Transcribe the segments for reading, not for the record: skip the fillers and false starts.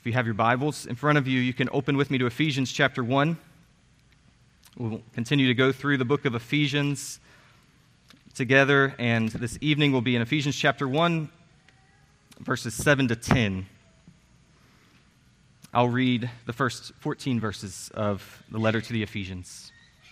If you have your Bibles in front of you, you can open with me to Ephesians chapter 1. We'll continue to go through the book of Ephesians together, and this evening will be in Ephesians chapter 1, verses 7 to 10. I'll read the first 14 verses of the letter to the Ephesians.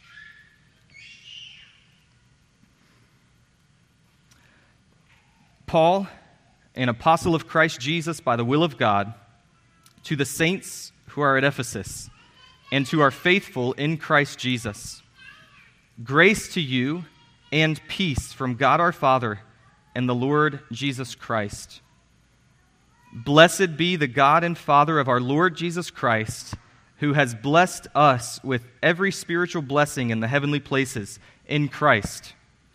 Paul, an apostle of Christ Jesus by the will of God, to the saints who are at Ephesus, and to our faithful in Christ Jesus. Grace to you and peace from God our Father and the Lord Jesus Christ. Blessed be the God and Father of our Lord Jesus Christ, who has blessed us with every spiritual blessing in the heavenly places in Christ,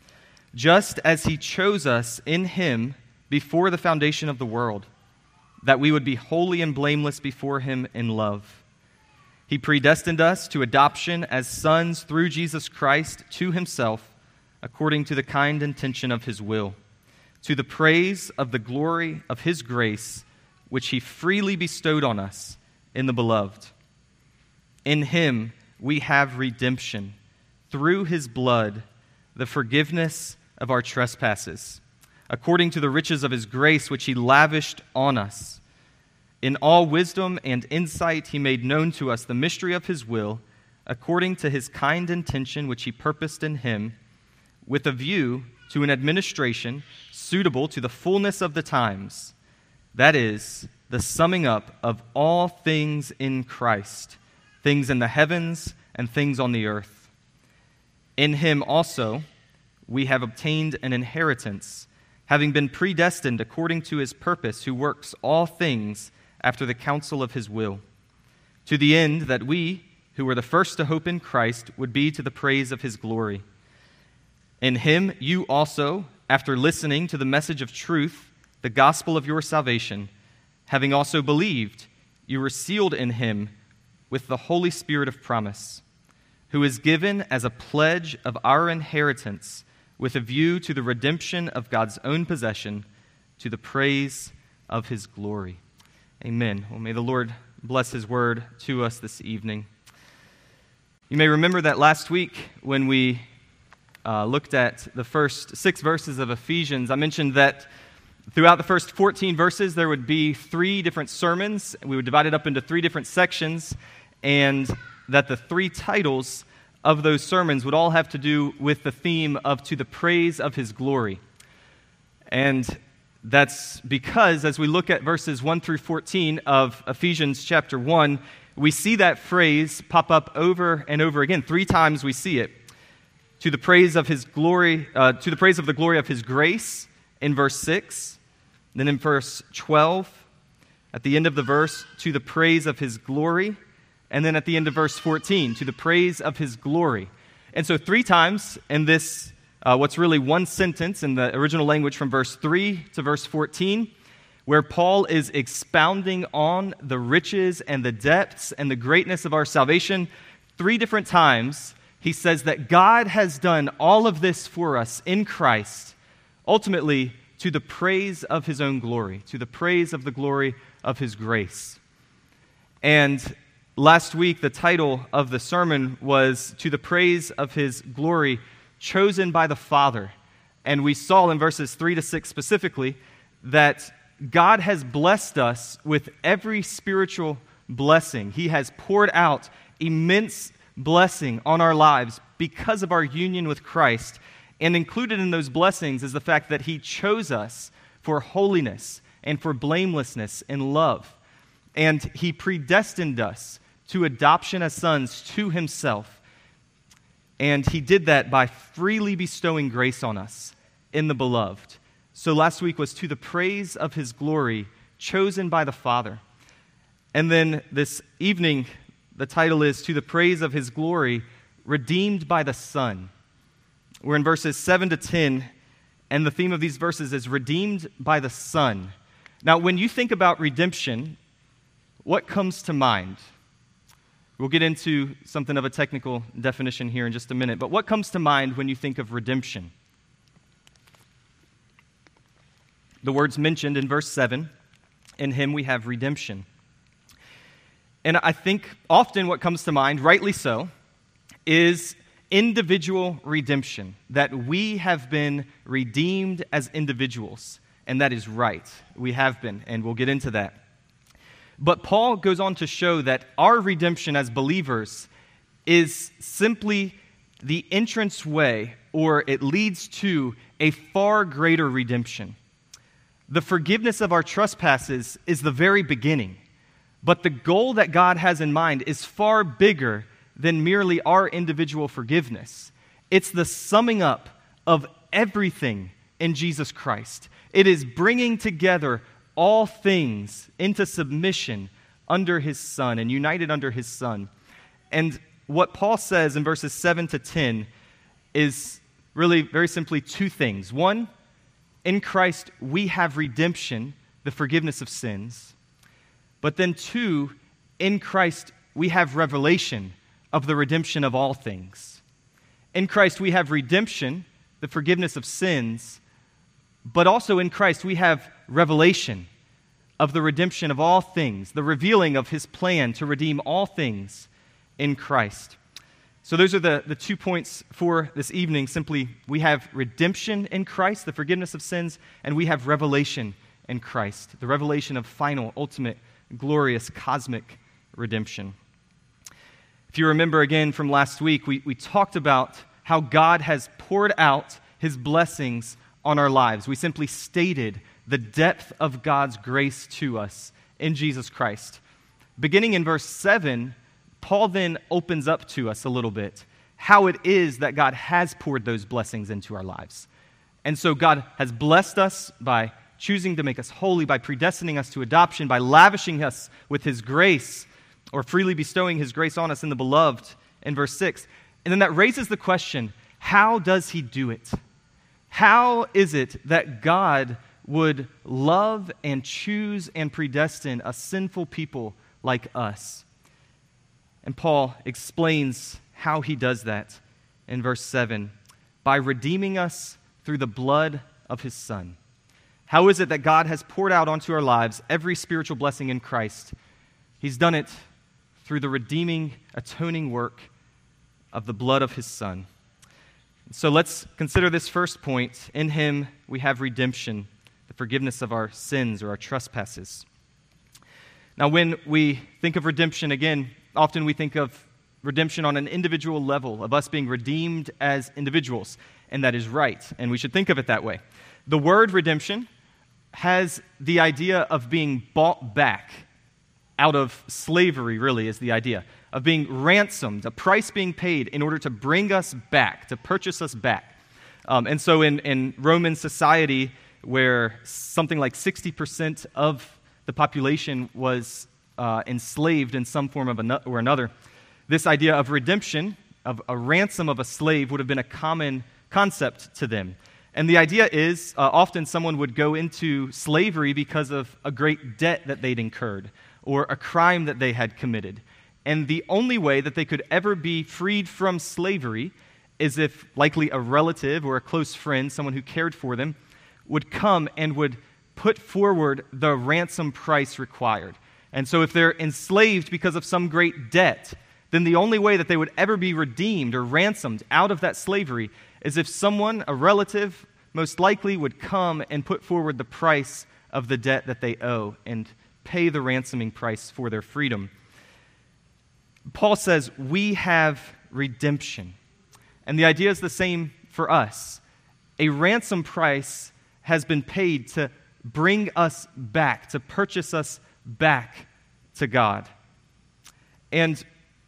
just as He chose us in Him before the foundation of the world, that we would be holy and blameless before Him in love. He predestined us to adoption as sons through Jesus Christ to Himself, according to the kind intention of His will, to the praise of the glory of His grace, which He freely bestowed on us in the Beloved. In Him we have redemption, through His blood, the forgiveness of our trespasses, according to the riches of His grace, which He lavished on us. In all wisdom and insight He made known to us the mystery of His will, according to His kind intention which He purposed in Him, with a view to an administration suitable to the fullness of the times, that is, the summing up of all things in Christ, things in the heavens and things on the earth. In Him also we have obtained an inheritance, having been predestined according to His purpose, who works all things after the counsel of His will, to the end that we, who were the first to hope in Christ, would be to the praise of His glory. In Him you also, after listening to the message of truth, the gospel of your salvation, having also believed, you were sealed in Him with the Holy Spirit of promise, who is given as a pledge of our inheritance, with a view to the redemption of God's own possession, to the praise of His glory. Amen. Well, may the Lord bless His word to us this evening. You may remember that last week when we looked at the first 6 verses of Ephesians, I mentioned that throughout the first 14 verses there would be 3 different sermons. We would divide it up into 3 different sections, and that the 3 titles of those sermons would all have to do with the theme of to the praise of His glory. And that's because as we look at verses 1 through 14 of Ephesians chapter 1, we see that phrase pop up over and over again. 3 times we see it. To the praise of His glory, to the praise of the glory of His grace in verse 6. Then in verse 12, at the end of the verse, to the praise of His glory. And then at the end of verse 14, to the praise of His glory. And so 3 times in this, what's really one sentence in the original language from verse 3 to verse 14, where Paul is expounding on the riches and the depths and the greatness of our salvation. 3 different times he says that God has done all of this for us in Christ, ultimately to the praise of His own glory, to the praise of the glory of His grace. And last week, the title of the sermon was To the Praise of His Glory, Chosen by the Father. And we saw in verses 3 to 6 specifically that God has blessed us with every spiritual blessing. He has poured out immense blessing on our lives because of our union with Christ. And included in those blessings is the fact that He chose us for holiness and for blamelessness in love. And He predestined us to adoption as sons to Himself. And He did that by freely bestowing grace on us in the Beloved. So last week was to the praise of His glory, chosen by the Father. And then this evening, the title is To the Praise of His Glory, Redeemed by the Son. We're in verses 7 to 10, and the theme of these verses is redeemed by the Son. Now, when you think about redemption, what comes to mind? We'll get into something of a technical definition here in just a minute, but what comes to mind when you think of redemption? The words mentioned in verse 7, in Him we have redemption. And I think often what comes to mind, rightly so, is individual redemption, that we have been redeemed as individuals. And that is right. We have been, and we'll get into that. But Paul goes on to show that our redemption as believers is simply the entrance way, or it leads to a far greater redemption. The forgiveness of our trespasses is the very beginning, but the goal that God has in mind is far bigger than merely our individual forgiveness. It's the summing up of everything in Jesus Christ. It is bringing together all things into submission under His Son and united under His Son. And what Paul says in verses 7 to 10 is really very simply two things. One, in Christ we have redemption, the forgiveness of sins. But then two, in Christ we have revelation of the redemption of all things. In Christ we have redemption, the forgiveness of sins, but also in Christ we have revelation of the redemption of all things, the revealing of His plan to redeem all things in Christ. So those are the 2 points for this evening. Simply, we have redemption in Christ, the forgiveness of sins, and we have revelation in Christ, the revelation of final, ultimate, glorious, cosmic redemption. If you remember again from last week, we talked about how God has poured out His blessings on our lives. We simply stated the depth of God's grace to us in Jesus Christ. Beginning in verse 7, Paul then opens up to us a little bit how it is that God has poured those blessings into our lives. And so God has blessed us by choosing to make us holy, by predestining us to adoption, by lavishing us with His grace, or freely bestowing His grace on us in the beloved in verse 6. And then that raises the question, how does He do it? How is it that God would love and choose and predestine a sinful people like us? And Paul explains how He does that in verse 7, by redeeming us through the blood of His Son. How is it that God has poured out onto our lives every spiritual blessing in Christ? He's done it through the redeeming, atoning work of the blood of His Son. So let's consider this first point. In Him we have redemption, the forgiveness of our sins or our trespasses. Now, when we think of redemption, again, often we think of redemption on an individual level, of us being redeemed as individuals, and that is right, and we should think of it that way. The word redemption has the idea of being bought back out of slavery, really, is the idea, of being ransomed, a price being paid in order to bring us back, to purchase us back. And so in Roman society, where something like 60% of the population was enslaved in some form of or another, this idea of redemption, of a ransom of a slave, would have been a common concept to them. And the idea is often someone would go into slavery because of a great debt that they'd incurred or a crime that they had committed. And the only way that they could ever be freed from slavery is if likely a relative or a close friend, someone who cared for them, would come and would put forward the ransom price required. And so if they're enslaved because of some great debt, then the only way that they would ever be redeemed or ransomed out of that slavery is if someone, a relative, most likely would come and put forward the price of the debt that they owe and pay the ransoming price for their freedom. Paul says we have redemption. And the idea is the same for us. A ransom price has been paid to bring us back, to purchase us back to God. And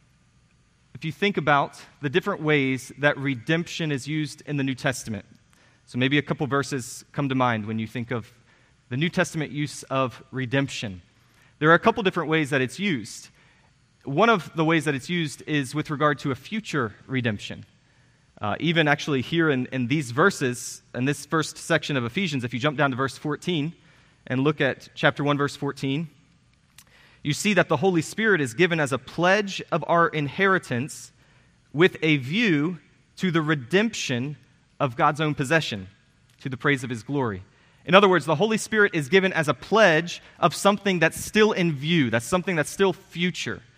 if you think about the different ways that redemption is used in the New Testament, so maybe a couple verses come to mind when you think of the New Testament use of redemption. There are a couple different ways that it's used. One of the ways that it's used is with regard to a future redemption. Even actually here in these verses, in this first section of Ephesians, if you jump down to verse 14 and look at chapter 1, verse 14, you see that the Holy Spirit is given as a pledge of our inheritance with a view to the redemption of God's own possession, to the praise of His glory. In other words, the Holy Spirit is given as a pledge of something that's still in view, that's something that's still future.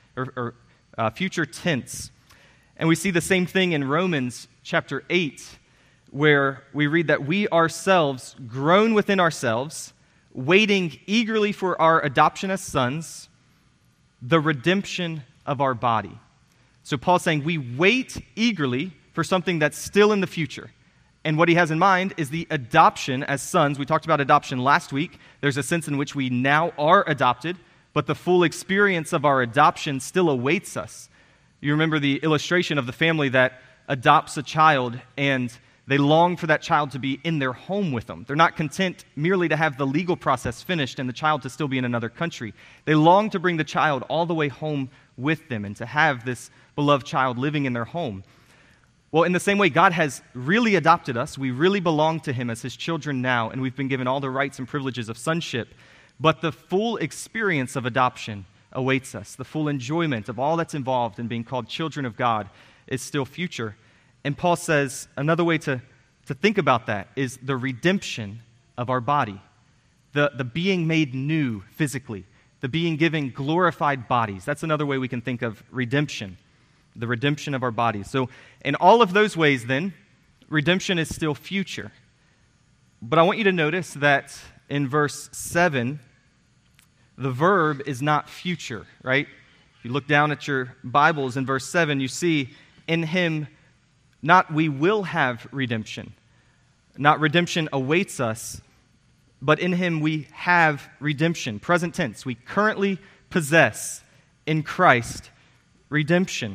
future tense. And we see the same thing in Romans chapter 8, where we read that we ourselves groan within ourselves, waiting eagerly for our adoption as sons, the redemption of our body. So Paul's saying we wait eagerly for something that's still in the future. And what he has in mind is the adoption as sons. We talked about adoption last week. There's a sense in which we now are adopted, but the full experience of our adoption still awaits us. You remember the illustration of the family that adopts a child, and they long for that child to be in their home with them. They're not content merely to have the legal process finished and the child to still be in another country. They long to bring the child all the way home with them and to have this beloved child living in their home. Well, in the same way, God has really adopted us. We really belong to Him as His children now, and we've been given all the rights and privileges of sonship. But the full experience of adoption awaits us. The full enjoyment of all that's involved in being called children of God is still future. And Paul says another way to think about that is the redemption of our body, the being made new physically, the being given glorified bodies. That's another way we can think of redemption, the redemption of our bodies. So in all of those ways, then, redemption is still future. But I want you to notice that in verse 7, the verb is not future, right? If you look down at your Bibles in verse 7, you see, in Him, not we will have redemption, not redemption awaits us, but in Him we have redemption. Present tense, we currently possess in Christ redemption.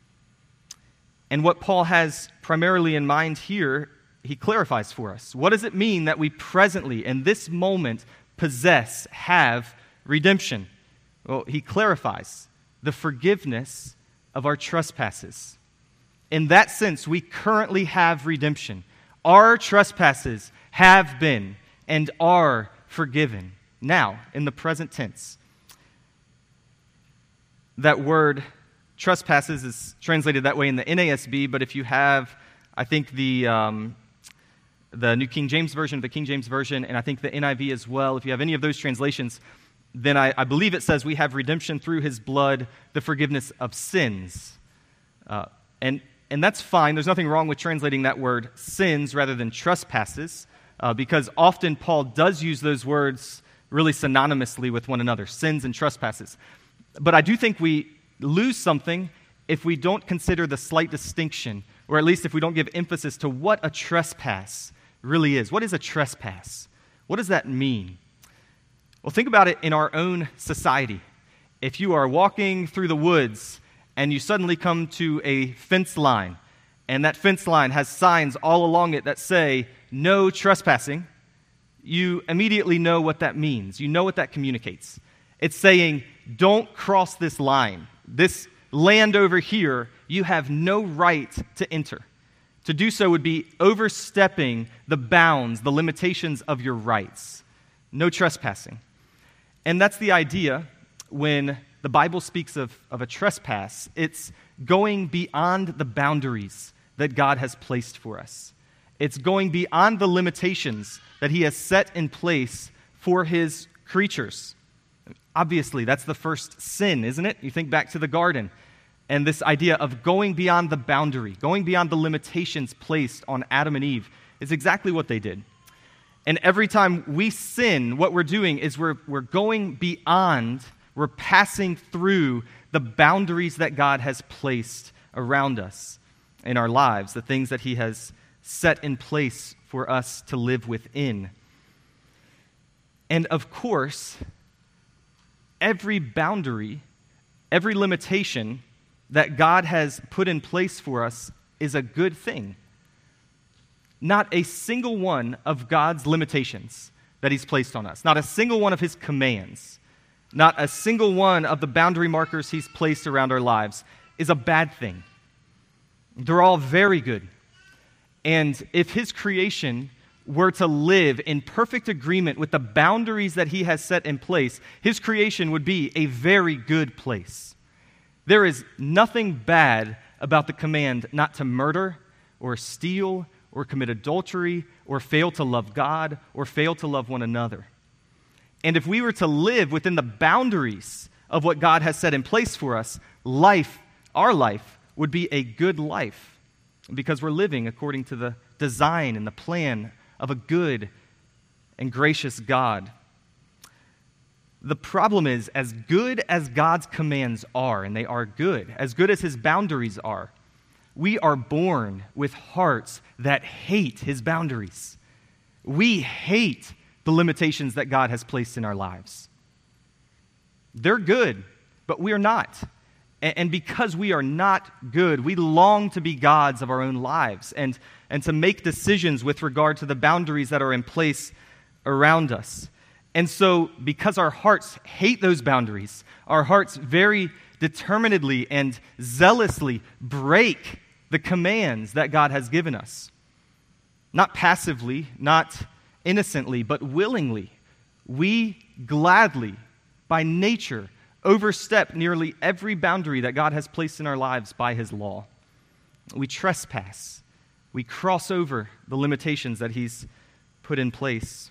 And what Paul has primarily in mind here, he clarifies for us. What does it mean that we presently, in this moment, possess, have redemption? Well, he clarifies the forgiveness of our trespasses. In that sense, we currently have redemption. Our trespasses have been and are forgiven. Now, in the present tense, that word trespasses is translated that way in the NASB, but if you have, I think, the New King James Version, the King James Version, and I think the NIV as well, if you have any of those translations, then I believe it says we have redemption through His blood, the forgiveness of sins. And that's fine. There's nothing wrong with translating that word sins rather than trespasses, because often Paul does use those words really synonymously with one another, sins and trespasses. But I do think we lose something if we don't consider the slight distinction, or at least if we don't give emphasis to what a trespass really is. What is a trespass? What does that mean? Well, think about it in our own society. If you are walking through the woods and you suddenly come to a fence line, and that fence line has signs all along it that say, no trespassing, you immediately know what that means. You know what that communicates. It's saying, don't cross this line. This land over here, you have no right to enter. To do so would be overstepping the bounds, the limitations of your rights. No trespassing. And that's the idea when the Bible speaks of a trespass. It's going beyond the boundaries that God has placed for us. It's going beyond the limitations that He has set in place for His creatures. Obviously, that's the first sin, isn't it? You think back to the garden, and this idea of going beyond the boundary, going beyond the limitations placed on Adam and Eve is exactly what they did. And every time we sin, what we're doing is we're going beyond, we're passing through the boundaries that God has placed around us in our lives, the things that He has set in place for us to live within. And of course, every boundary, every limitation that God has put in place for us is a good thing. Not a single one of God's limitations that He's placed on us, not a single one of His commands, not a single one of the boundary markers He's placed around our lives is a bad thing. They're all very good. And if His creation were to live in perfect agreement with the boundaries that He has set in place, His creation would be a very good place. There is nothing bad about the command not to murder or steal or commit adultery or fail to love God or fail to love one another. And if we were to live within the boundaries of what God has set in place for us, our life, would be a good life because we're living according to the design and the plan of a good and gracious God. The problem is, as good as God's commands are, and they are good, as good as his boundaries are, we are born with hearts that hate his boundaries. We hate the limitations that God has placed in our lives. They're good, but we are not. And because we are not good, we long to be gods of our own lives and to make decisions with regard to the boundaries that are in place around us. And so, because our hearts hate those boundaries, our hearts very determinedly and zealously break the commands that God has given us. Not passively, not innocently, but willingly. We gladly, by nature, overstep nearly every boundary that God has placed in our lives by his law. We trespass. We cross over the limitations that he's put in place.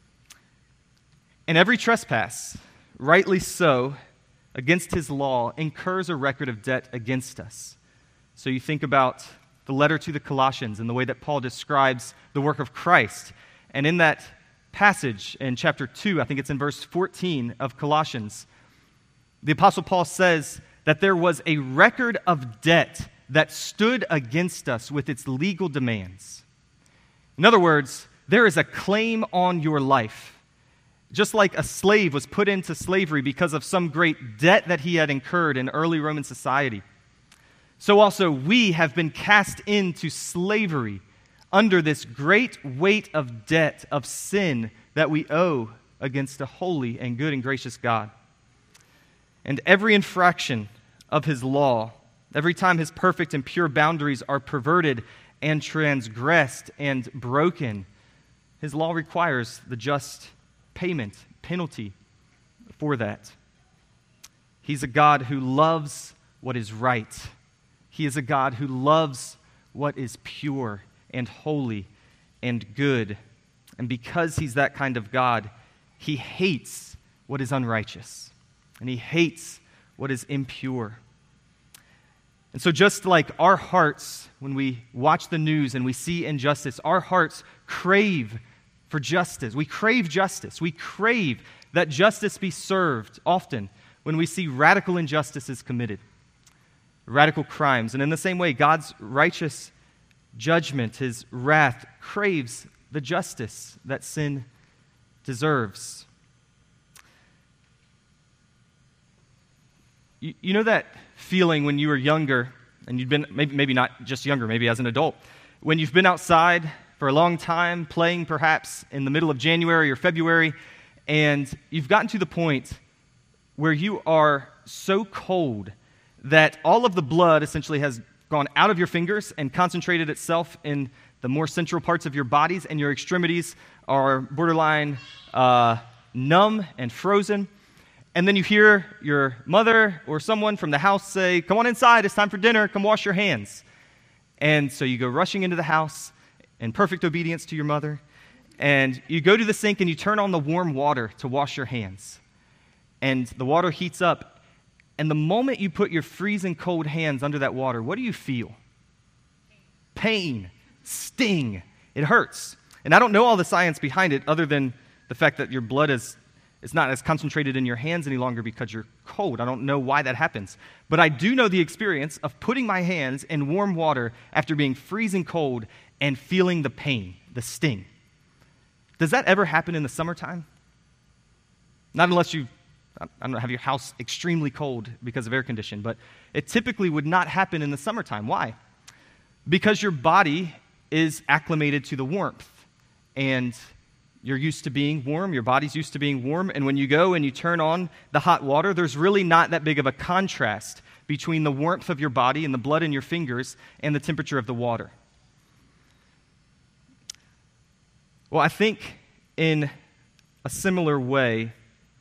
And every trespass, rightly so, against his law incurs a record of debt against us. So you think about the letter to the Colossians and the way that Paul describes the work of Christ. And in that passage in chapter 2, I think it's in verse 14 of Colossians, the Apostle Paul says that there was a record of debt that stood against us with its legal demands. In other words, there is a claim on your life. Just like a slave was put into slavery because of some great debt that he had incurred in early Roman society, so also we have been cast into slavery under this great weight of debt, of sin that we owe against a holy and good and gracious God. And every infraction of his law, every time his perfect and pure boundaries are perverted and transgressed and broken, his law requires the just payment, penalty for that. He's a God who loves what is right. He is a God who loves what is pure and holy and good. And because he's that kind of God, he hates what is unrighteous. And he hates what is impure. And so just like our hearts, when we watch the news and we see injustice, our hearts crave for justice. We crave justice. We crave that justice be served often when we see radical injustices committed, radical crimes. And in the same way, God's righteous judgment, his wrath, craves the justice that sin deserves. You know that feeling when you were younger, and you'd been, maybe not just younger, maybe as an adult, when you've been outside for a long time, playing perhaps in the middle of January or February, and you've gotten to the point where you are so cold that all of the blood essentially has gone out of your fingers and concentrated itself in the more central parts of your bodies, and your extremities are borderline numb and frozen. And then you hear your mother or someone from the house say, "Come on inside, it's time for dinner, come wash your hands." And so you go rushing into the house in perfect obedience to your mother, and you go to the sink and you turn on the warm water to wash your hands. And the water heats up, and the moment you put your freezing cold hands under that water, what do you feel? Pain. Sting. It hurts. And I don't know all the science behind it other than the fact that your blood is not as concentrated in your hands any longer because you're cold. I don't know why that happens. But I do know the experience of putting my hands in warm water after being freezing cold and feeling the pain, the sting. Does that ever happen in the summertime? Not unless you, I don't know, have your house extremely cold because of air conditioning, but it typically would not happen in the summertime. Why? Because your body is acclimated to the warmth, and you're used to being warm, your body's used to being warm, and when you go and you turn on the hot water, there's really not that big of a contrast between the warmth of your body and the blood in your fingers and the temperature of the water. Well, I think in a similar way,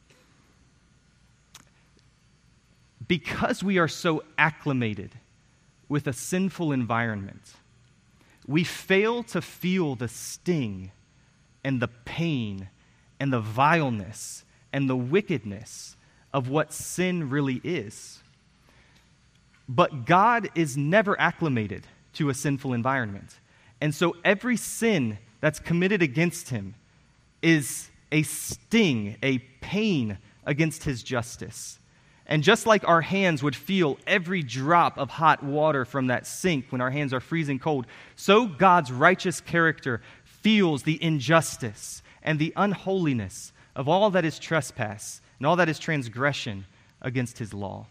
because we are so acclimated with a sinful environment, we fail to feel the sting and the pain and the vileness and the wickedness of what sin really is. But God is never acclimated to a sinful environment. And so every sin that's committed against him is a sting, a pain against his justice. And just like our hands would feel every drop of hot water from that sink when our hands are freezing cold, so God's righteous character feels the injustice and the unholiness of all that is trespass and all that is transgression against his law.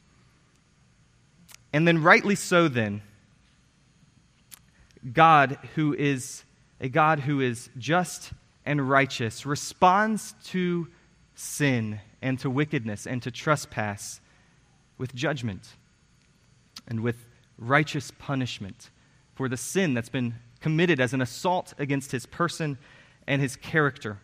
And then rightly so then, God, who is a God who is just and righteous, responds to sin and to wickedness and to trespass with judgment and with righteous punishment for the sin that's been committed as an assault against his person and his character.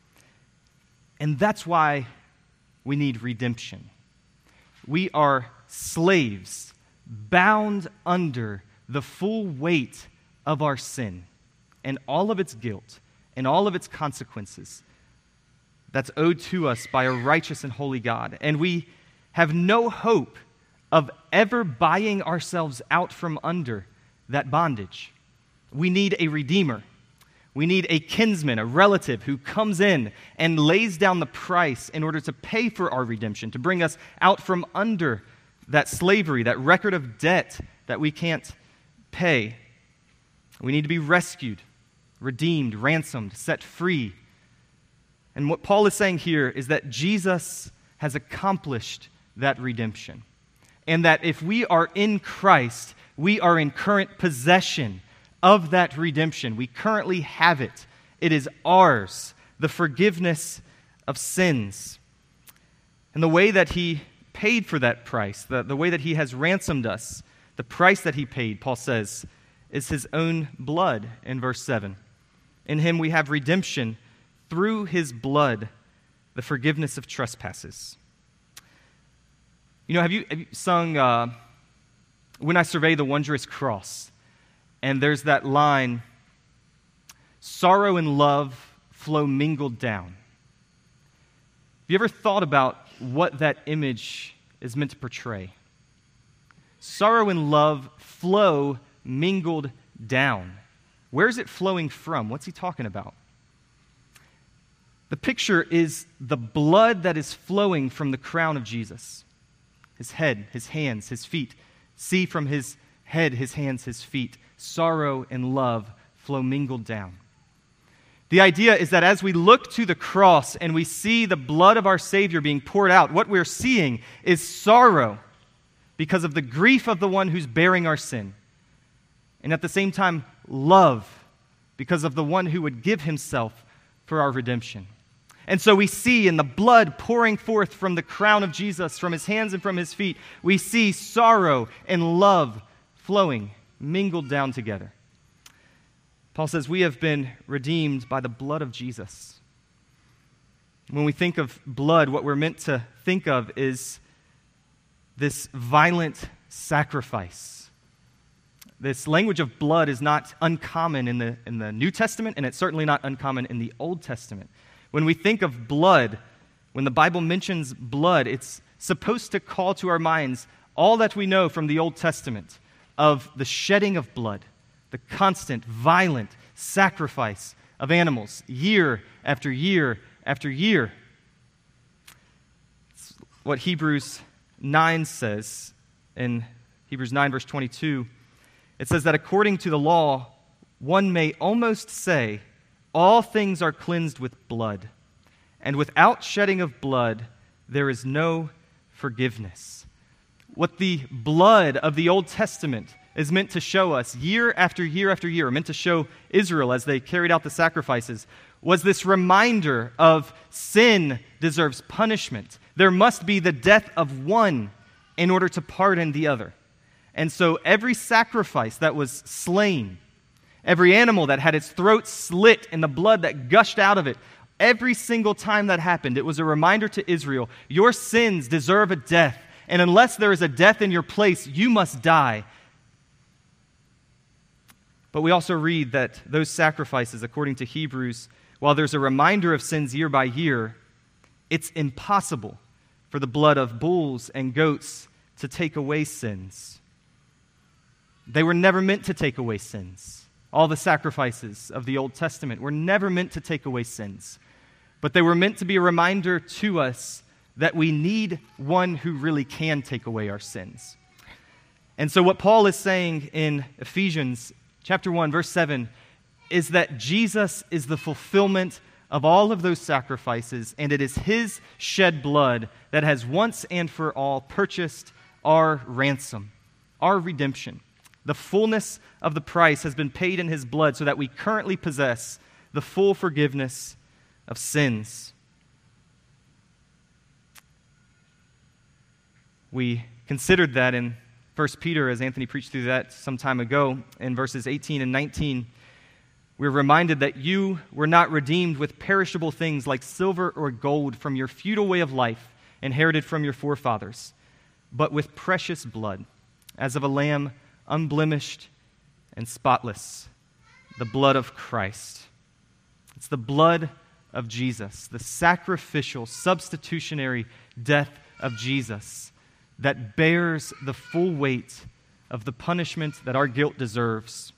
And that's why we need redemption. We are slaves bound under the full weight of our sin and all of its guilt and all of its consequences that's owed to us by a righteous and holy God. And we have no hope of ever buying ourselves out from under that bondage. We need a redeemer. We need a kinsman, a relative who comes in and lays down the price in order to pay for our redemption, to bring us out from under that slavery, that record of debt that we can't pay. We need to be rescued, redeemed, ransomed, set free. And what Paul is saying here is that Jesus has accomplished that redemption. And that if we are in Christ, we are in current possession of that redemption. We currently have it. It is ours, the forgiveness of sins. And the way that he paid for that price, the way that he has ransomed us, the price that he paid, Paul says, is his own blood in verse 7. In him we have redemption through his blood, the forgiveness of trespasses. You know, have you sung When I Survey the Wondrous Cross? And there's that line, sorrow and love flow mingled down. Have you ever thought about what that image is meant to portray? Sorrow and love flow mingled down. Where is it flowing from? What's he talking about? The picture is the blood that is flowing from the crown of Jesus. His head, his hands, his feet. See from his head, his hands, his feet. Sorrow and love flow mingled down. The idea is that as we look to the cross and we see the blood of our Savior being poured out, what we're seeing is sorrow because of the grief of the one who's bearing our sin. And at the same time, love because of the one who would give himself for our redemption. And so we see in the blood pouring forth from the crown of Jesus, from his hands and from his feet, we see sorrow and love flowing, mingled down together. Paul says we have been redeemed by the blood of Jesus. When we think of blood, what we're meant to think of is this violent sacrifice. This language of blood is not uncommon in the New Testament, and it's certainly not uncommon in the Old Testament. When we think of blood, when the Bible mentions blood, it's supposed to call to our minds all that we know from the Old Testament of the shedding of blood, the constant, violent sacrifice of animals, year after year after year. It's what Hebrews 9 says in Hebrews 9, verse 22. It says that according to the law, one may almost say, all things are cleansed with blood, and without shedding of blood, there is no forgiveness. What the blood of the Old Testament is meant to show us year after year after year, meant to show Israel as they carried out the sacrifices, was this reminder of sin deserves punishment. There must be the death of one in order to pardon the other. And so every sacrifice that was slain, every animal that had its throat slit and the blood that gushed out of it, every single time that happened, it was a reminder to Israel, your sins deserve a death. And unless there is a death in your place, you must die. But we also read that those sacrifices, according to Hebrews, while there's a reminder of sins year by year, it's impossible for the blood of bulls and goats to take away sins. They were never meant to take away sins. All the sacrifices of the Old Testament were never meant to take away sins, but they were meant to be a reminder to us that we need one who really can take away our sins. And so what Paul is saying in Ephesians chapter 1, verse 7, is that Jesus is the fulfillment of all of those sacrifices, and it is his shed blood that has once and for all purchased our ransom, our redemption. The fullness of the price has been paid in his blood so that we currently possess the full forgiveness of sins. We considered that in 1 Peter, as Anthony preached through that some time ago, in verses 18 and 19. We're reminded that you were not redeemed with perishable things like silver or gold from your futile way of life inherited from your forefathers, but with precious blood, as of a lamb unblemished and spotless, the blood of Christ. It's the blood of Jesus, the sacrificial, substitutionary death of Jesus that bears the full weight of the punishment that our guilt deserves.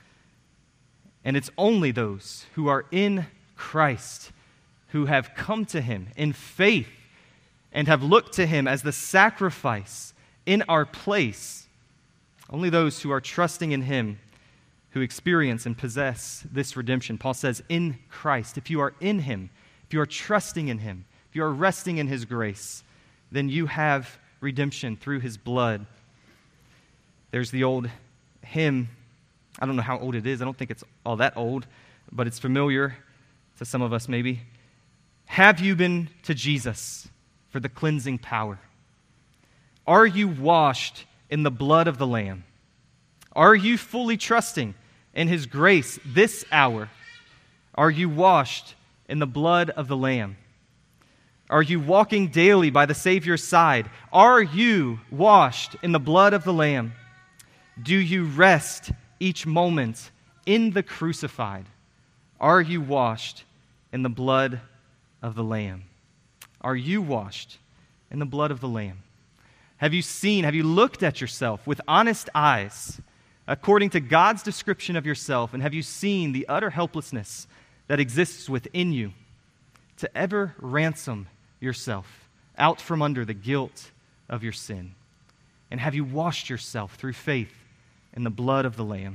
And it's only those who are in Christ, who have come to him in faith and have looked to him as the sacrifice in our place, only those who are trusting in him who experience and possess this redemption. Paul says, in Christ, if you are in him, if you are trusting in him, if you are resting in his grace, then you have redemption through his blood. There's the old hymn. I don't know how old it is. I don't think it's all that old, but it's familiar to some of us maybe. Have you been to Jesus for the cleansing power? Are you washed in the blood of the Lamb? Are you fully trusting in his grace this hour? Are you washed in the blood of the Lamb? Are you walking daily by the Savior's side? Are you washed in the blood of the Lamb? Do you rest each moment in the crucified? Are you washed in the blood of the Lamb? Are you washed in the blood of the Lamb? Have you looked at yourself with honest eyes according to God's description of yourself, and have you seen the utter helplessness that exists within you to ever ransom yourself out from under the guilt of your sin? And have you washed yourself through faith in the blood of the Lamb?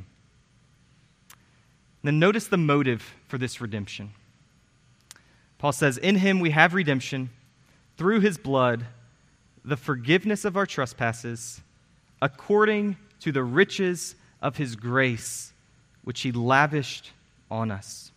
Then notice the motive for this redemption. Paul says, in him we have redemption through his blood, the forgiveness of our trespasses, according to the riches of his grace, which he lavished on us.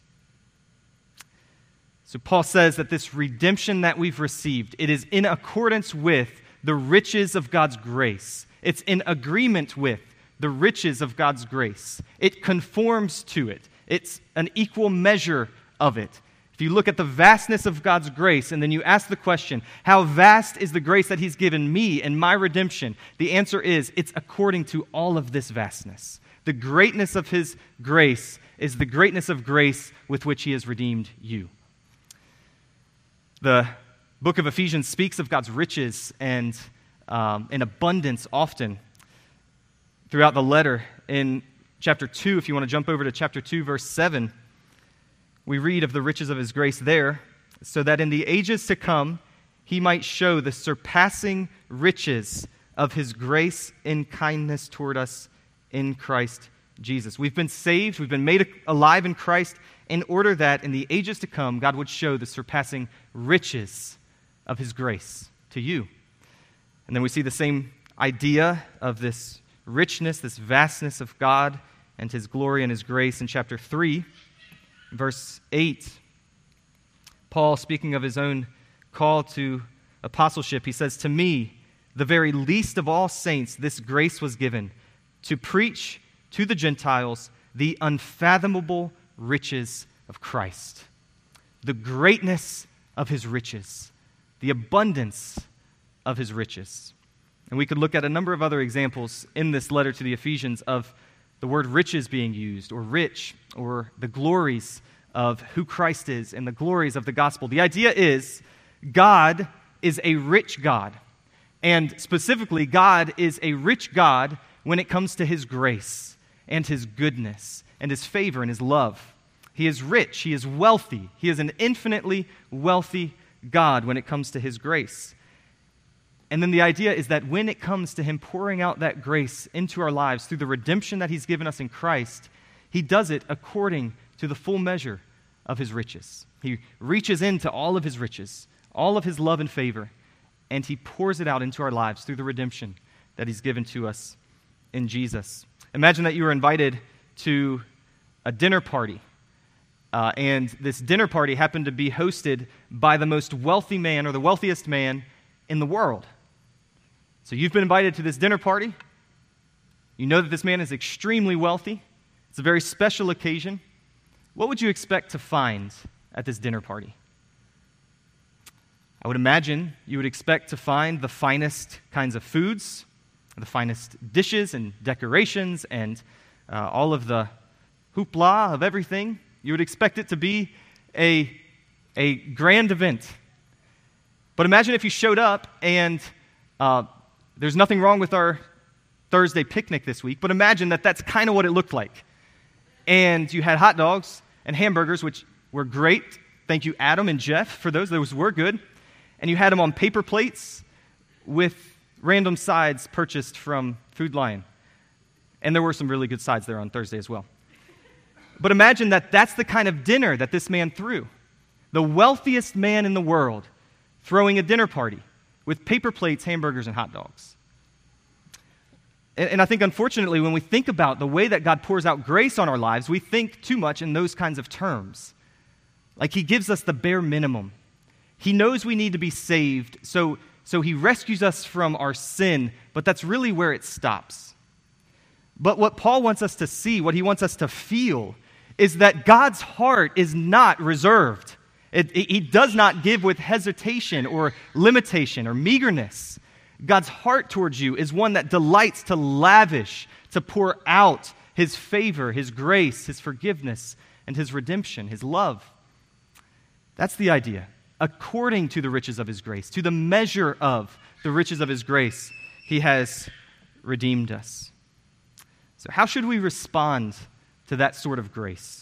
So Paul says that this redemption that we've received, it is in accordance with the riches of God's grace. It's in agreement with the riches of God's grace. It conforms to it. It's an equal measure of it. If you look at the vastness of God's grace and then you ask the question, how vast is the grace that he's given me and my redemption? The answer is, it's according to all of this vastness. The greatness of his grace is the greatness of grace with which he has redeemed you. The book of Ephesians speaks of God's riches and in abundance often throughout the letter. In chapter 2, if you want to jump over to chapter 2, verse 7, we read of the riches of his grace there, so that in the ages to come he might show the surpassing riches of his grace in kindness toward us in Christ Jesus. We've been saved, we've been made alive in Christ in order that in the ages to come God would show the surpassing riches of his grace to you. And then we see the same idea of this richness, this vastness of God and his glory and his grace in chapter 3, verse 8. Paul, speaking of his own call to apostleship, he says, to me, the very least of all saints, this grace was given to preach to the Gentiles the unfathomable riches of Christ, the greatness of his riches, the abundance of his riches. And we could look at a number of other examples in this letter to the Ephesians of the word riches being used, or rich, or the glories of who Christ is and the glories of the gospel. The idea is God is a rich God. And specifically, God is a rich God when it comes to his grace and his goodness and his favor and his love. He is rich. He is wealthy. He is an infinitely wealthy God when it comes to his grace. And then the idea is that when it comes to him pouring out that grace into our lives through the redemption that he's given us in Christ, he does it according to the full measure of his riches. He reaches into all of his riches, all of his love and favor, and he pours it out into our lives through the redemption that he's given to us in Jesus. Imagine that you were invited to a dinner party, and this dinner party happened to be hosted by the most wealthy man or the wealthiest man in the world. So you've been invited to this dinner party. You know that this man is extremely wealthy. It's a very special occasion. What would you expect to find at this dinner party? I would imagine you would expect to find the finest kinds of foods, the finest dishes and decorations, and all of the hoopla of everything. You would expect it to be a grand event. But imagine if you showed up and there's nothing wrong with our Thursday picnic this week, but imagine that that's kind of what it looked like. And you had hot dogs and hamburgers, which were great. Thank you, Adam and Jeff, for those. Those were good. And you had them on paper plates with random sides purchased from Food Lion. And there were some really good sides there on Thursday as well. But imagine that that's the kind of dinner that this man threw. The wealthiest man in the world throwing a dinner party with paper plates, hamburgers, and hot dogs. And I think, unfortunately, when we think about the way that God pours out grace on our lives, we think too much in those kinds of terms. Like he gives us the bare minimum. He knows we need to be saved, so he rescues us from our sin, but that's really where it stops. But what Paul wants us to see, what he wants us to feel, is that God's heart is not reserved. He does not give with hesitation or limitation or meagerness. God's heart towards you is one that delights to lavish, to pour out his favor, his grace, his forgiveness, and his redemption, his love. That's the idea. According to the riches of his grace, to the measure of the riches of his grace, he has redeemed us. So how should we respond to that sort of grace?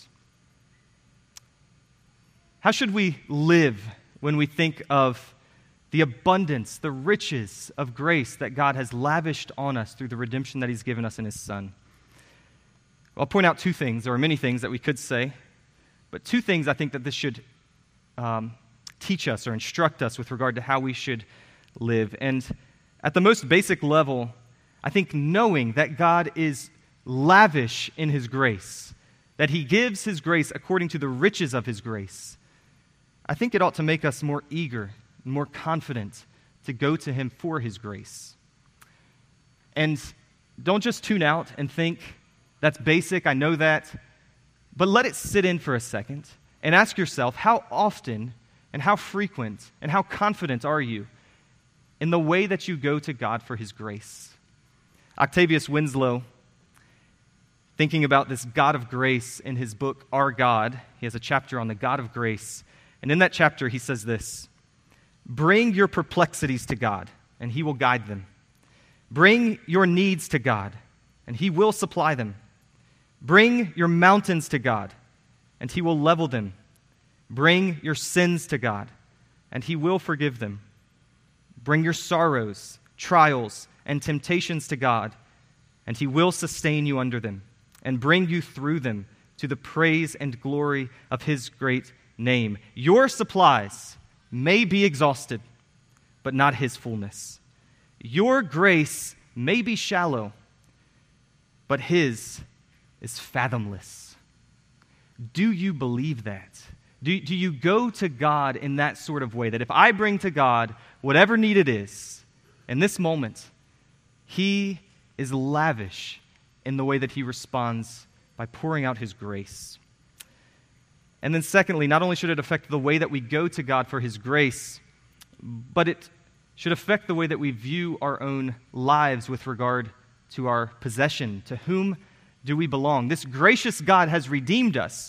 How should we live when we think of the abundance, the riches of grace that God has lavished on us through the redemption that he's given us in his Son? I'll point out two things. There are many things that we could say, but two things I think that this should teach us or instruct us with regard to how we should live. And at the most basic level, I think knowing that God is lavish in his grace, that he gives his grace according to the riches of his grace, I think it ought to make us more eager and more confident to go to him for his grace. And don't just tune out and think, that's basic, I know that, but let it sit in for a second and ask yourself, how often and how frequent and how confident are you in the way that you go to God for his grace? Octavius Winslow, thinking about this God of grace in his book, Our God, he has a chapter on the God of grace. And in that chapter, he says this: bring your perplexities to God, and he will guide them. Bring your needs to God, and he will supply them. Bring your mountains to God, and he will level them. Bring your sins to God, and he will forgive them. Bring your sorrows, trials, and temptations to God, and he will sustain you under them, and bring you through them to the praise and glory of his great name. Your supplies may be exhausted, but not his fullness. Your grace may be shallow, but his is fathomless. Do you believe that? Do you go to God in that sort of way, that if I bring to God whatever need it is, in this moment, he is lavish in the way that he responds by pouring out his grace? And then secondly, not only should it affect the way that we go to God for his grace, but it should affect the way that we view our own lives with regard to our possession. To whom do we belong? This gracious God has redeemed us,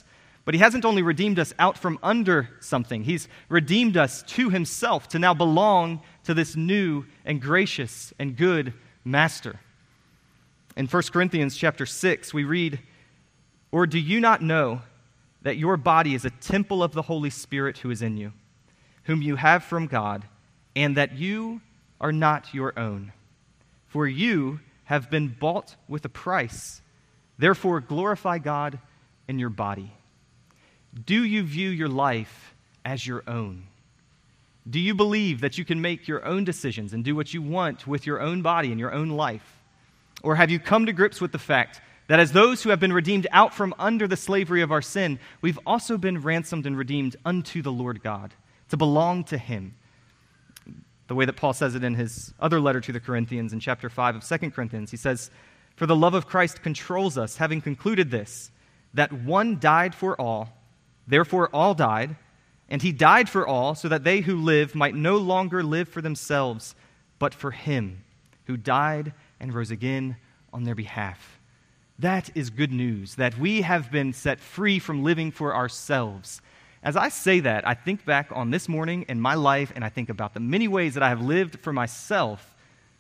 But he hasn't only redeemed us out from under something, he's redeemed us to himself to now belong to this new and gracious and good master. In 1 Corinthians chapter 6, we read, "Or do you not know that your body is a temple of the Holy Spirit who is in you, whom you have from God, and that you are not your own? For you have been bought with a price. Therefore glorify God in your body." Do you view your life as your own? Do you believe that you can make your own decisions and do what you want with your own body and your own life? Or have you come to grips with the fact that as those who have been redeemed out from under the slavery of our sin, we've also been ransomed and redeemed unto the Lord God, to belong to him? The way that Paul says it in his other letter to the Corinthians in chapter 5 of 2 Corinthians, he says, "For the love of Christ controls us, having concluded this, that one died for all, therefore all died, and he died for all, so that they who live might no longer live for themselves, but for him who died and rose again on their behalf." That is good news, that we have been set free from living for ourselves. As I say that, I think back on this morning in my life, and I think about the many ways that I have lived for myself,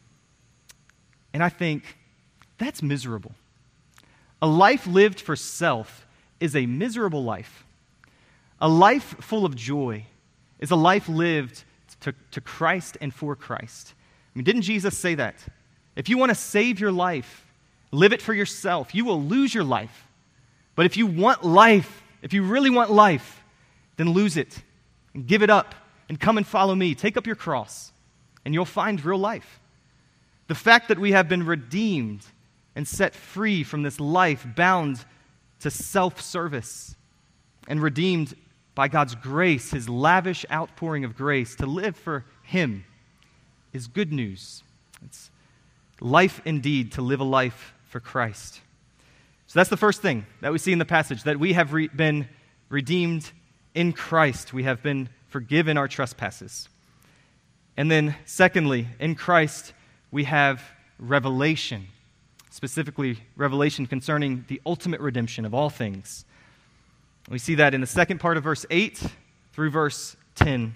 and I think, that's miserable. A life lived for self is a miserable life. A life full of joy is a life lived to Christ and for Christ. I mean, didn't Jesus say that? If you want to save your life, live it for yourself. You will lose your life. But if you want life, if you really want life, then lose it and give it up and come and follow me. Take up your cross and you'll find real life. The fact that we have been redeemed and set free from this life bound to self-service and redeemed by God's grace, his lavish outpouring of grace to live for him, is good news. It's life indeed to live a life for Christ. So that's the first thing that we see in the passage, that we have been redeemed in Christ. We have been forgiven our trespasses. And then secondly, in Christ, we have revelation, specifically revelation concerning the ultimate redemption of all things. We see that in the second part of verse 8 through verse 10.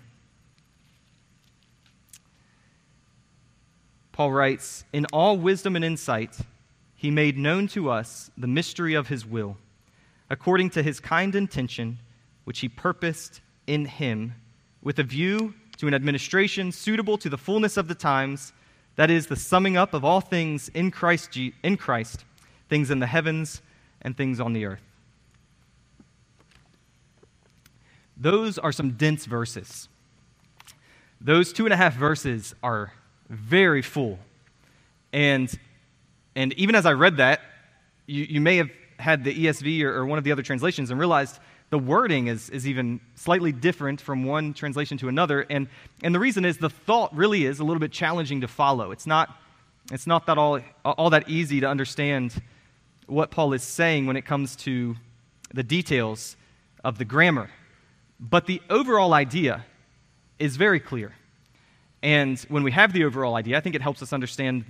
Paul writes, "In all wisdom and insight, he made known to us the mystery of his will, according to his kind intention, which he purposed in him, with a view to an administration suitable to the fullness of the times, that is, the summing up of all things in Christ, things in the heavens and things on the earth." Those are some dense verses. Those 2.5 verses are very full. And even as I read that, you may have had the ESV or one of the other translations and realized the wording is even slightly different from one translation to another. And the reason is the thought really is a little bit challenging to follow. It's not that all that easy to understand what Paul is saying when it comes to the details of the grammar. But the overall idea is very clear. And when we have the overall idea, I think it helps us understand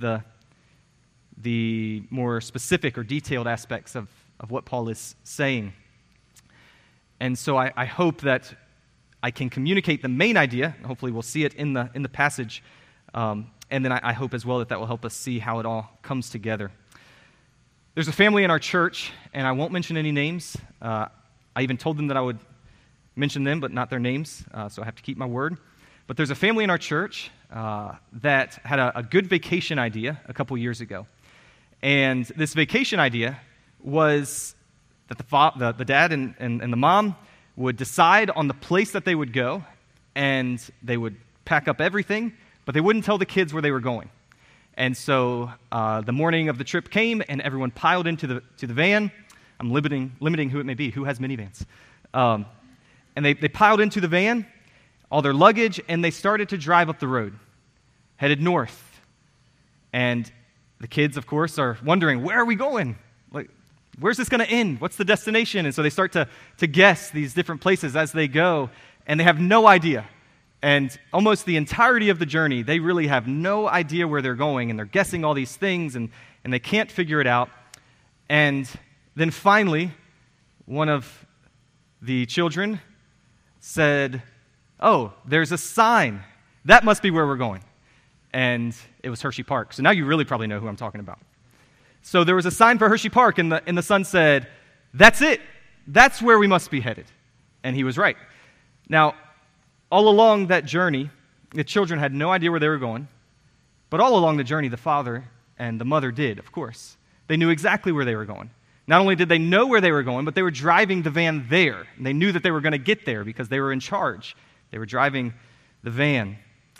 the more specific or detailed aspects of what Paul is saying. And so I hope that I can communicate the main idea. Hopefully we'll see it in the passage. And then I hope as well that will help us see how it all comes together. There's a family in our church, and I won't mention any names. I even told them that I would mention them, but not their names, so I have to keep my word. But there's a family in our church that had a good vacation idea a couple years ago. And this vacation idea was that the dad and the mom would decide on the place that they would go, and they would pack up everything, but they wouldn't tell the kids where they were going. And so the morning of the trip came, and everyone piled into the van. I'm limiting who it may be, who has minivans. And they piled into the van, all their luggage, and they started to drive up the road, headed north. And the kids, of course, are wondering, where are we going? Like, where's this going to end? What's the destination? And so they start to guess these different places as they go, and they have no idea. And almost the entirety of the journey, they really have no idea where they're going, and they're guessing all these things, and they can't figure it out. And then finally, one of the children said, "Oh, there's a sign. That must be where we're going." And it was Hershey Park. So now you really probably know who I'm talking about. So there was a sign for Hershey Park, and the son said, "That's it. That's where we must be headed." And he was right. Now, all along that journey, the children had no idea where they were going. But all along the journey, the father and the mother did, of course. They knew exactly where they were going. Not only did they know where they were going, but they were driving the van there. And they knew that they were going to get there because they were in charge. They were driving the van.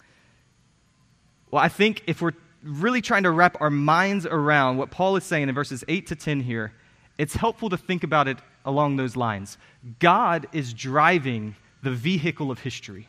Well, I think if we're really trying to wrap our minds around what Paul is saying in verses 8 to 10 here, it's helpful to think about it along those lines. God is driving the vehicle of history.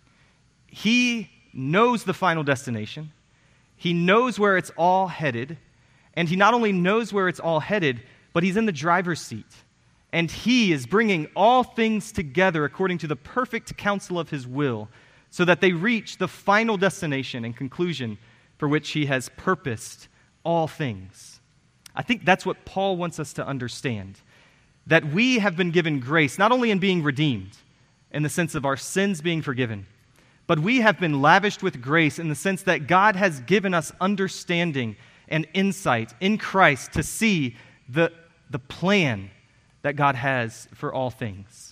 He knows the final destination. He knows where it's all headed. And he not only knows where it's all headed, but he's in the driver's seat. And he is bringing all things together according to the perfect counsel of his will, so that they reach the final destination and conclusion for which he has purposed all things. I think that's what Paul wants us to understand, that we have been given grace, not only in being redeemed, in the sense of our sins being forgiven, but we have been lavished with grace in the sense that God has given us understanding and insight in Christ to see the plan that God has for all things.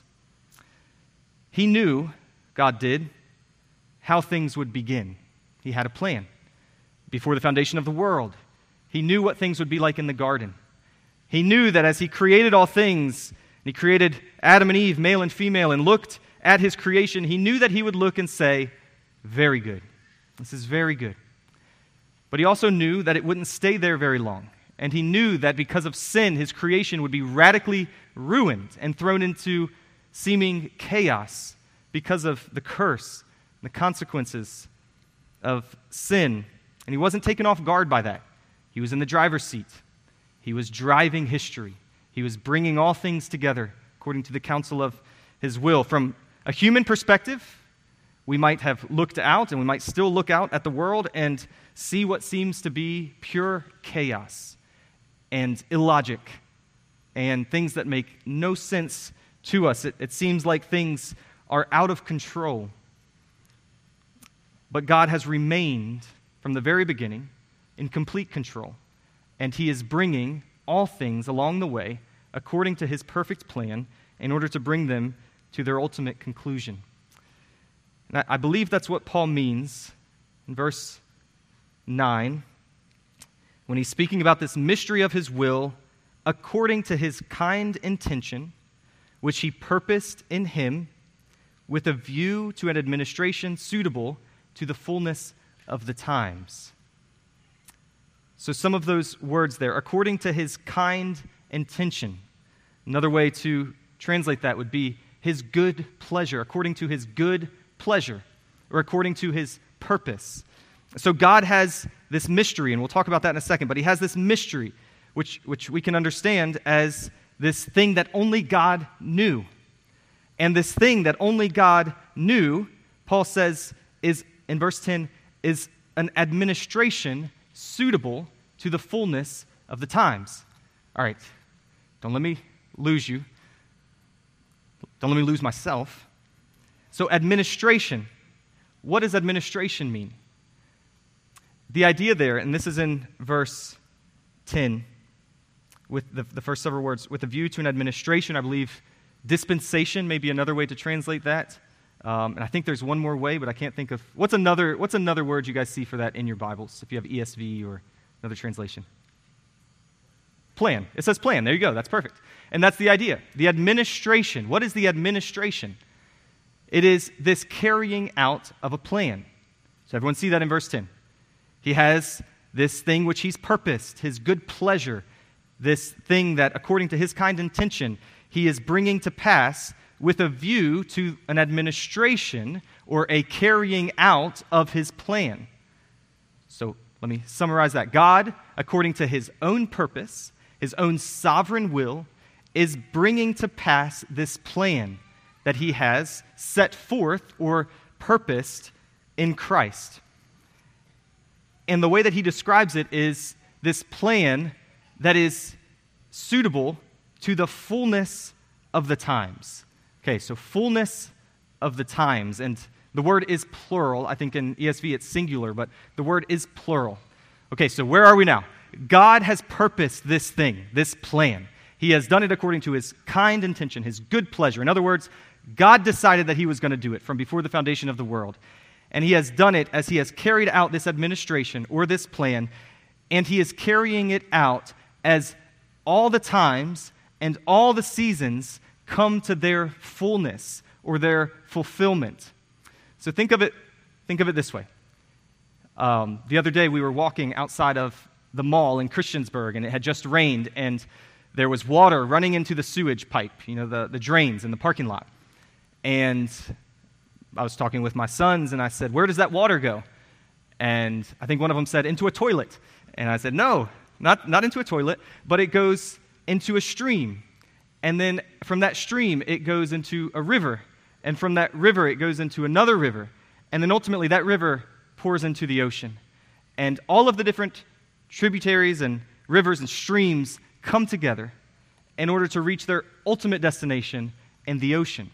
He knew, God did, how things would begin. He had a plan. Before the foundation of the world, he knew what things would be like in the garden. He knew that as he created all things, and he created Adam and Eve, male and female, and looked at his creation, he knew that he would look and say, "Very good. This is very good." But he also knew that it wouldn't stay there very long. And he knew that because of sin, his creation would be radically ruined and thrown into seeming chaos because of the curse and the consequences of sin. And he wasn't taken off guard by that. He was in the driver's seat. He was driving history. He was bringing all things together according to the counsel of his will. From a human perspective, we might have looked out, and we might still look out at the world and see what seems to be pure chaos and illogic and things that make no sense to us. It seems like things are out of control. But God has remained from the very beginning in complete control, and he is bringing all things along the way according to his perfect plan in order to bring them to their ultimate conclusion. And I believe that's what Paul means in verse 9 when he's speaking about this mystery of his will according to his kind intention, which he purposed in him with a view to an administration suitable to the fullness of the times. So some of those words there, according to his kind intention. Another way to translate that would be his good pleasure, according to his good pleasure, or according to his purpose. So God has this mystery, and we'll talk about that in a second, but he has this mystery, which we can understand as this thing that only God knew. And this thing that only God knew, Paul says, is, in verse 10, is an administration suitable to the fullness of the times. All right, don't let me lose you. Don't let me lose myself. So administration, what does administration mean? The idea there, and this is in verse 10, with the first several words, with a view to an administration, I believe dispensation may be another way to translate that. And I think there's one more way, but I can't think of. What's another word you guys see for that in your Bibles, if you have ESV or another translation? Plan. It says plan. There you go. That's perfect. And that's the idea. The administration. What is the administration? It is this carrying out of a plan. So everyone see that in verse 10. He has this thing which he's purposed, his good pleasure, this thing that according to his kind intention, he is bringing to pass with a view to an administration or a carrying out of his plan. So let me summarize that. God, according to his own purpose, his own sovereign will, is bringing to pass this plan that he has set forth or purposed in Christ. And the way that he describes it is this plan that is suitable to the fullness of the times. Okay, so fullness of the times. And the word is plural. I think in ESV it's singular, but the word is plural. Okay, so where are we now? God has purposed this thing, this plan. He has done it according to his kind intention, his good pleasure. In other words, God decided that he was going to do it from before the foundation of the world. And he has done it as he has carried out this administration or this plan, and he is carrying it out as all the times and all the seasons come to their fullness or their fulfillment. So think of it this way. The other day we were walking outside of the mall in Christiansburg, and it had just rained, and there was water running into the sewage pipe, the drains in the parking lot. And I was talking with my sons, and I said, "Where does that water go?" And I think one of them said, "Into a toilet." And I said, "No, not into a toilet, but it goes into a stream. And then from that stream, it goes into a river. And from that river, it goes into another river. And then ultimately, that river pours into the ocean. And all of the different tributaries and rivers and streams come together in order to reach their ultimate destination in the ocean."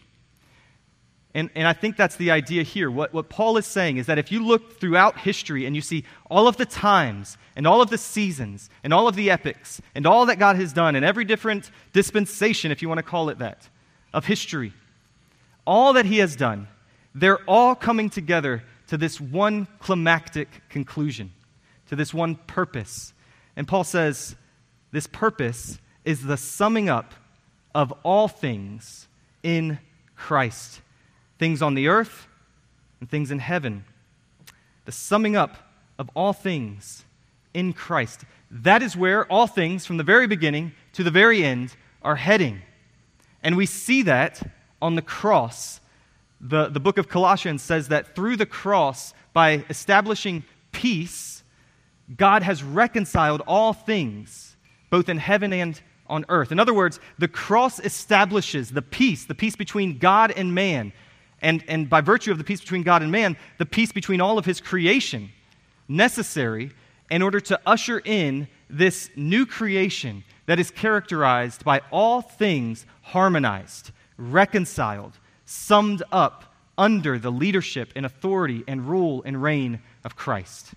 And I think that's the idea here. What Paul is saying is that if you look throughout history and you see all of the times and all of the seasons and all of the epics and all that God has done in every different dispensation, if you want to call it that, of history, all that he has done, they're all coming together to this one climactic conclusion, to this one purpose. And Paul says this purpose is the summing up of all things in Christ. Things on the earth and things in heaven. The summing up of all things in Christ. That is where all things from the very beginning to the very end are heading. And we see that on the cross. The book of Colossians says that through the cross, by establishing peace, God has reconciled all things, both in heaven and on earth. In other words, the cross establishes the peace between God and man. And by virtue of the peace between God and man, the peace between all of his creation, necessary in order to usher in this new creation that is characterized by all things harmonized, reconciled, summed up under the leadership and authority and rule and reign of Christ.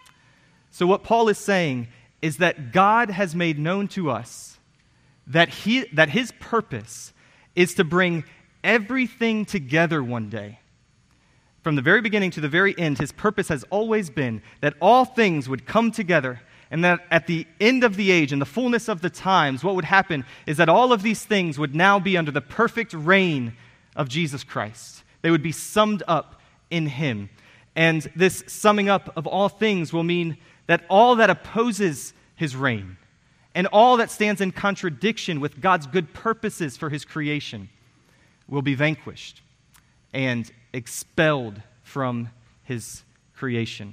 So what Paul is saying is that God has made known to us that his purpose is to bring everything together one day. From the very beginning to the very end, his purpose has always been that all things would come together, and that at the end of the age, in the fullness of the times, what would happen is that all of these things would now be under the perfect reign of Jesus Christ. They would be summed up in him. And this summing up of all things will mean that all that opposes his reign and all that stands in contradiction with God's good purposes for his creation will be vanquished and expelled from his creation.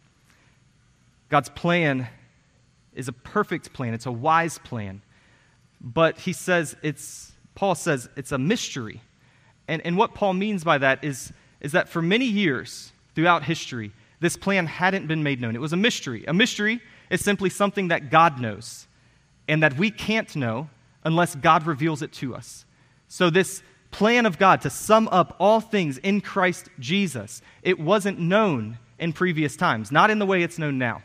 God's plan is a perfect plan. It's a wise plan. But Paul says it's a mystery. And what Paul means by that is that for many years throughout history, this plan hadn't been made known. It was a mystery. A mystery is simply something that God knows and that we can't know unless God reveals it to us. So this plan of God to sum up all things in Christ Jesus, it wasn't known in previous times, not in the way it's known now.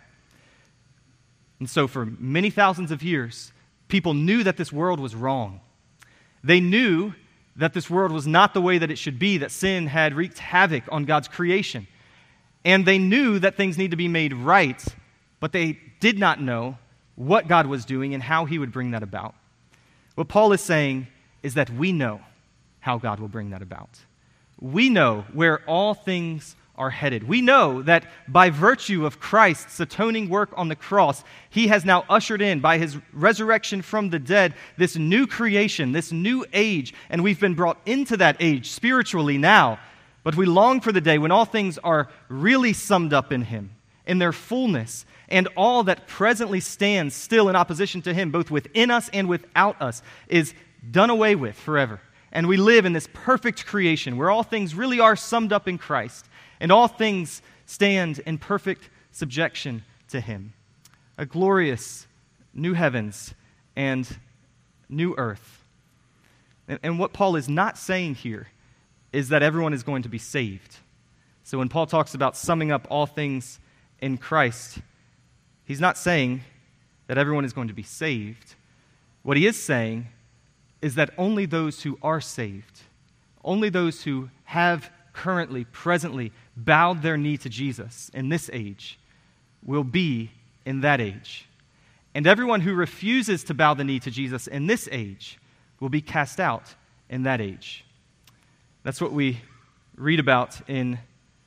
And so for many thousands of years, people knew that this world was wrong. They knew that this world was not the way that it should be, that sin had wreaked havoc on God's creation. And they knew that things need to be made right, but they did not know what God was doing and how he would bring that about. What Paul is saying is that we know how God will bring that about. We know where all things are headed. We know that by virtue of Christ's atoning work on the cross, he has now ushered in, by his resurrection from the dead, this new creation, this new age, and we've been brought into that age spiritually now. But we long for the day when all things are really summed up in him, in their fullness, and all that presently stands still in opposition to him, both within us and without us, is done away with forever. And we live in this perfect creation where all things really are summed up in Christ, and all things stand in perfect subjection to him. A glorious new heavens and new earth. And what Paul is not saying here is that everyone is going to be saved. So when Paul talks about summing up all things in Christ, he's not saying that everyone is going to be saved. What he is saying is that only those who are saved, only those who have currently, presently, bowed their knee to Jesus in this age will be in that age. And everyone who refuses to bow the knee to Jesus in this age will be cast out in that age. That's what we read about in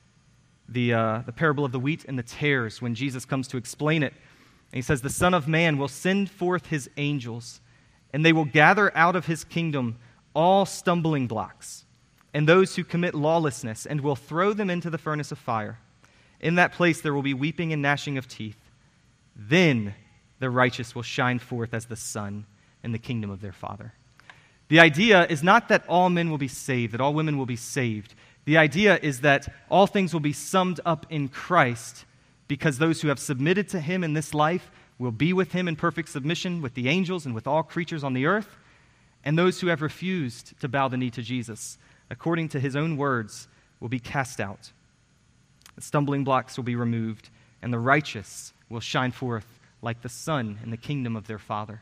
the parable of the wheat and the tares when Jesus comes to explain it. And he says, "The Son of Man will send forth his angels, and they will gather out of his kingdom all stumbling blocks and those who commit lawlessness, and will throw them into the furnace of fire. In that place there will be weeping and gnashing of teeth. Then the righteous will shine forth as the sun in the kingdom of their Father." The idea is not that all men will be saved, that all women will be saved. The idea is that all things will be summed up in Christ, because those who have submitted to him in this life will be with him in perfect submission with the angels and with all creatures on the earth, and those who have refused to bow the knee to Jesus, according to his own words, will be cast out. The stumbling blocks will be removed, and the righteous will shine forth like the sun in the kingdom of their Father.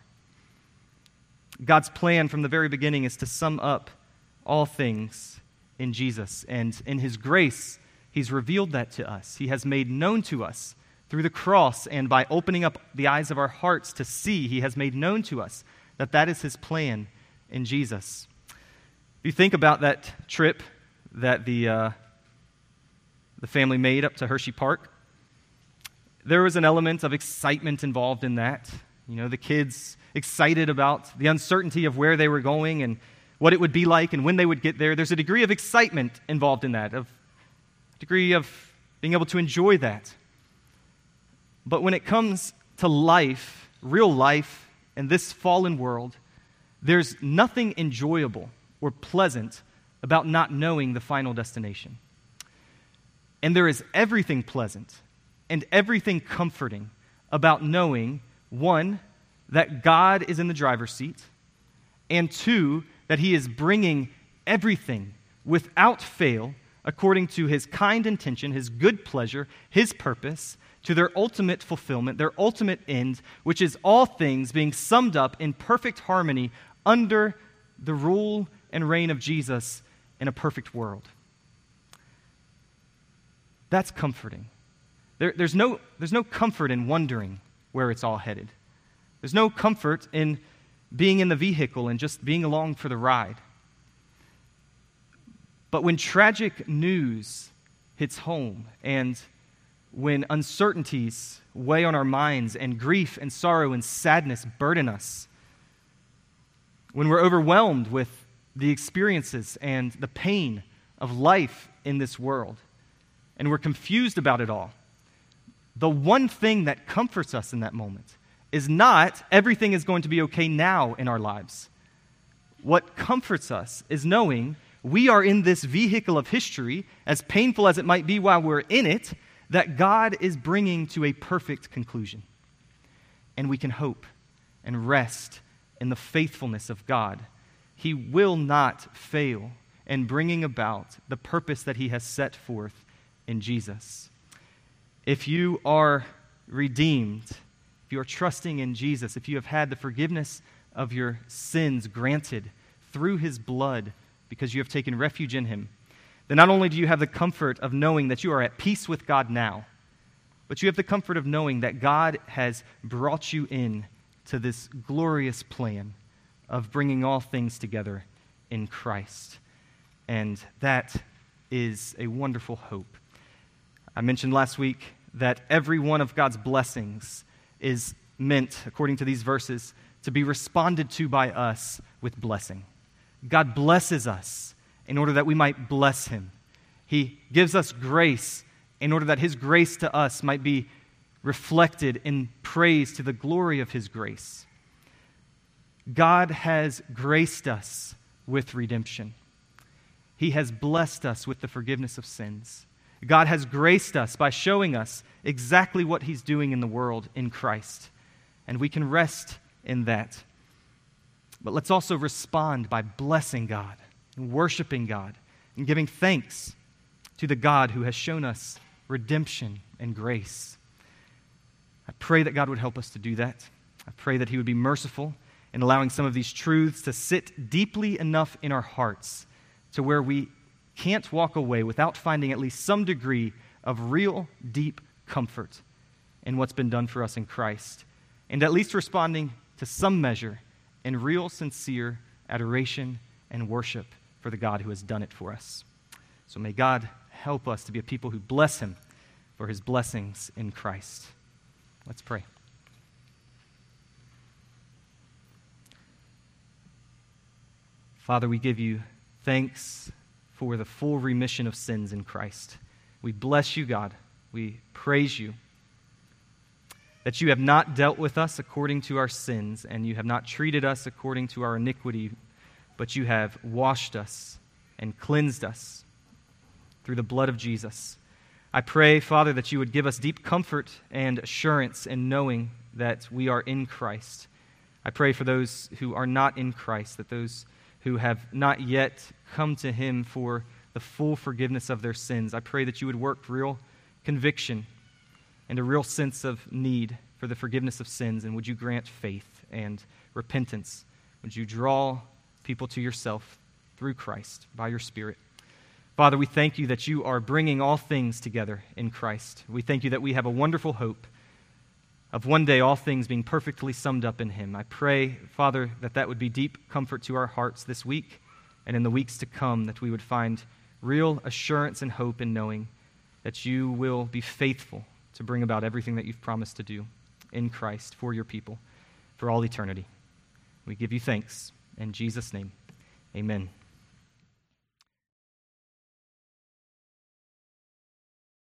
God's plan from the very beginning is to sum up all things in Jesus, and in his grace, he's revealed that to us. He has made known to us through the cross, and by opening up the eyes of our hearts to see, he has made known to us that that is his plan in Jesus. If you think about that trip that the family made up to Hershey Park, there was an element of excitement involved in that. You know, the kids excited about the uncertainty of where they were going and what it would be like and when they would get there. There's a degree of excitement involved in that, of a degree of being able to enjoy that. But when it comes to life, real life, in this fallen world, there's nothing enjoyable or pleasant about not knowing the final destination. And there is everything pleasant and everything comforting about knowing, one, that God is in the driver's seat, and two, that he is bringing everything without fail according to his kind intention, his good pleasure, his purpose, to their ultimate fulfillment, their ultimate end, which is all things being summed up in perfect harmony under the rule and reign of Jesus in a perfect world. That's comforting. There's no comfort in wondering where it's all headed. There's no comfort in being in the vehicle and just being along for the ride. But when tragic news hits home, and when uncertainties weigh on our minds, and grief and sorrow and sadness burden us, when we're overwhelmed with the experiences and the pain of life in this world, and we're confused about it all, the one thing that comforts us in that moment is not everything is going to be okay now in our lives. What comforts us is knowing we are in this vehicle of history, as painful as it might be while we're in it, that God is bringing to a perfect conclusion. And we can hope and rest in the faithfulness of God. He will not fail in bringing about the purpose that he has set forth in Jesus. If you are redeemed, if you are trusting in Jesus, if you have had the forgiveness of your sins granted through his blood because you have taken refuge in him, then not only do you have the comfort of knowing that you are at peace with God now, but you have the comfort of knowing that God has brought you in to this glorious plan of bringing all things together in Christ. And that is a wonderful hope. I mentioned last week that every one of God's blessings is meant, according to these verses, to be responded to by us with blessing. God blesses us in order that we might bless him. He gives us grace in order that his grace to us might be reflected in praise to the glory of his grace. God has graced us with redemption. He has blessed us with the forgiveness of sins. God has graced us by showing us exactly what he's doing in the world in Christ. And we can rest in that. But let's also respond by blessing God and worshiping God and giving thanks to the God who has shown us redemption and grace. I pray that God would help us to do that. I pray that He would be merciful in allowing some of these truths to sit deeply enough in our hearts to where we can't walk away without finding at least some degree of real, deep comfort in what's been done for us in Christ, and at least responding to some measure in real, sincere adoration and worship for the God who has done it for us. So may God help us to be a people who bless Him for His blessings in Christ. Let's pray. Father, we give You thanks for the full remission of sins in Christ. We bless You, God. We praise You that You have not dealt with us according to our sins, and You have not treated us according to our iniquity, but You have washed us and cleansed us through the blood of Jesus. I pray, Father, that You would give us deep comfort and assurance in knowing that we are in Christ. I pray for those who are not in Christ, that those who have not yet come to Him for the full forgiveness of their sins, I pray that You would work real conviction and a real sense of need for the forgiveness of sins, and would You grant faith and repentance? Would You draw people to Yourself through Christ by Your Spirit? Father, we thank You that You are bringing all things together in Christ. We thank You that we have a wonderful hope of one day all things being perfectly summed up in Him. I pray, Father, that that would be deep comfort to our hearts this week and in the weeks to come, that we would find real assurance and hope in knowing that You will be faithful to bring about everything that You've promised to do in Christ for Your people for all eternity. We give You thanks. In Jesus' name, amen.